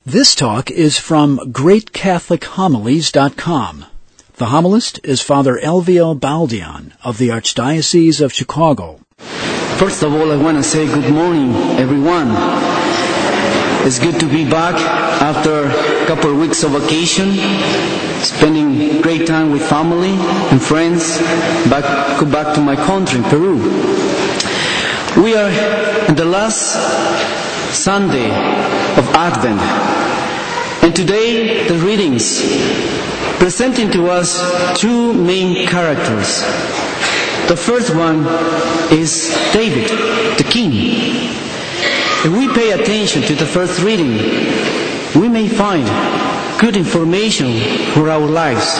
This talk is from GreatCatholicHomilies.com. The homilist is Father Elvio Baldian of the Archdiocese of Chicago. First of all, I want to say good morning, everyone. It's good to be back after a couple of weeks of vacation, spending great time with family and friends, go back to my country, Peru. We are in the last Sunday of Advent, and today the readings presenting to us two main characters. The first one is David, the king. If we pay attention to the first reading, we may find good information for our lives.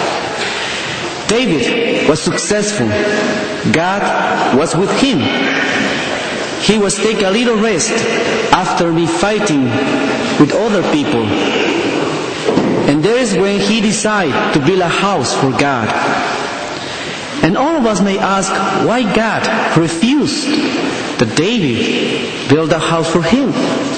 David was successful. God was with him. He was taking a little rest after me fighting with other people. And there is when he decided to build a house for God. And all of us may ask why God refused that David build a house for him.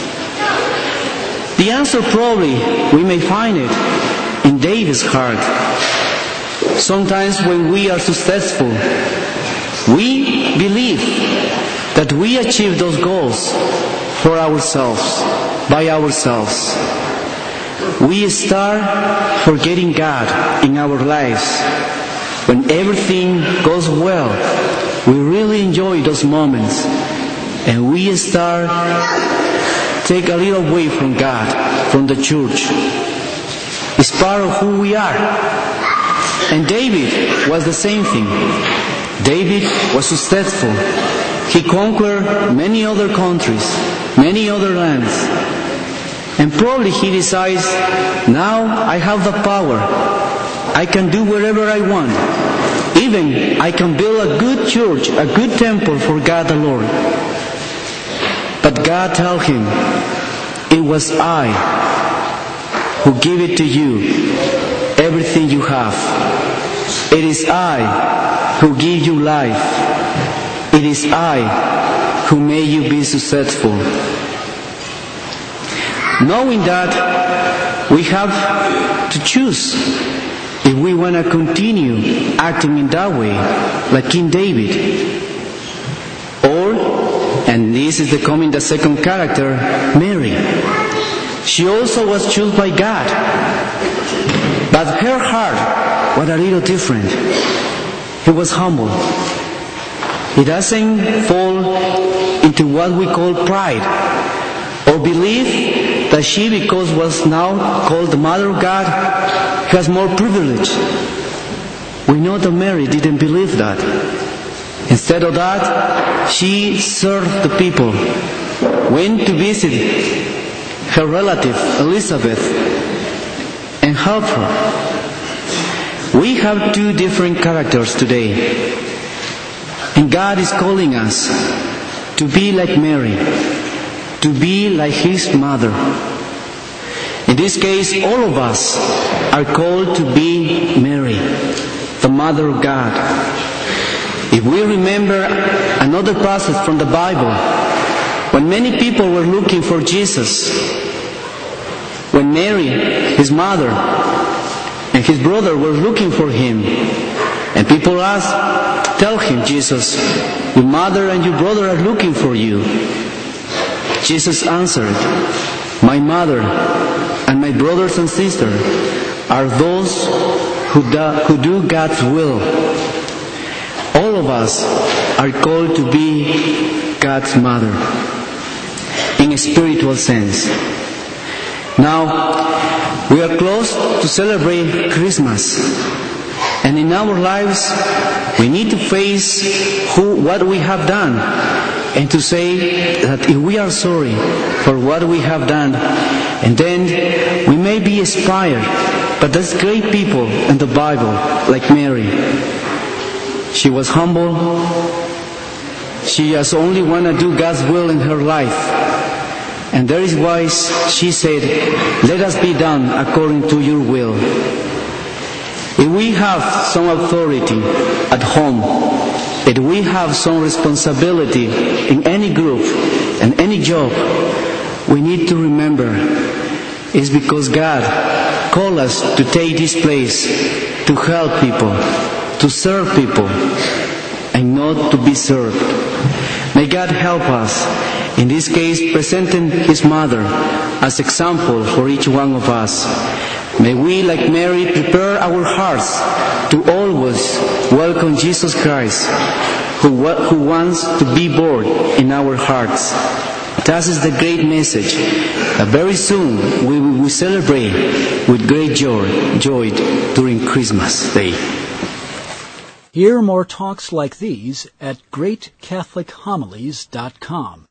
The answer probably we may find it in David's heart. Sometimes when we are successful, we believe that we achieve those goals for ourselves, by ourselves. We start forgetting God in our lives. When everything goes well, we really enjoy those moments, and we start take a little away from God, from the church. It's part of who we are. And David was the same thing. David was successful. He conquered many other countries, many other lands. And probably he decides, now I have the power. I can do whatever I want. Even I can build a good church, a good temple for God the Lord. But God told him, it was I who gave it to you, everything you have. It is I who give you life. It is I who made you be successful. Knowing that, we have to choose if we want to continue acting in that way, like King David. Or, and this is the second character, Mary. She also was chosen by God. But her heart was a little different. It was humble. It doesn't fall into what we call pride, or believe that she, because was now called the Mother of God, has more privilege. We know that Mary didn't believe that. Instead of that, she served the people, went to visit her relative Elizabeth, and helped her. We have two different characters today. And God is calling us to be like Mary, to be like His mother. In this case, all of us are called to be Mary, the Mother of God. If we remember another passage from the Bible, when many people were looking for Jesus, when Mary, His mother, and His brother were looking for Him, and people asked, tell Him, Jesus, your mother and your brother are looking for you. Jesus answered, my mother and my brothers and sisters are those who do God's will. All of us are called to be God's mother in a spiritual sense. Now, we are close to celebrate Christmas. And in our lives, we need to face what we have done, and to say that if we are sorry for what we have done, and then we may be inspired. But there's great people in the Bible, like Mary. She was humble. She just only want to do God's will in her life. And that is why she said, let us be done according to your will. If we have some authority at home, if we have some responsibility in any group and any job, we need to remember is because God called us to take this place, to help people, to serve people, and not to be served. May God help us, in this case presenting His mother as example for each one of us. May we, like Mary, prepare our hearts to always welcome Jesus Christ, who wants to be born in our hearts. That is the great message. Very soon we will celebrate with great joy during Christmas Day. Hear more talks like these at greatcatholichomilies.com.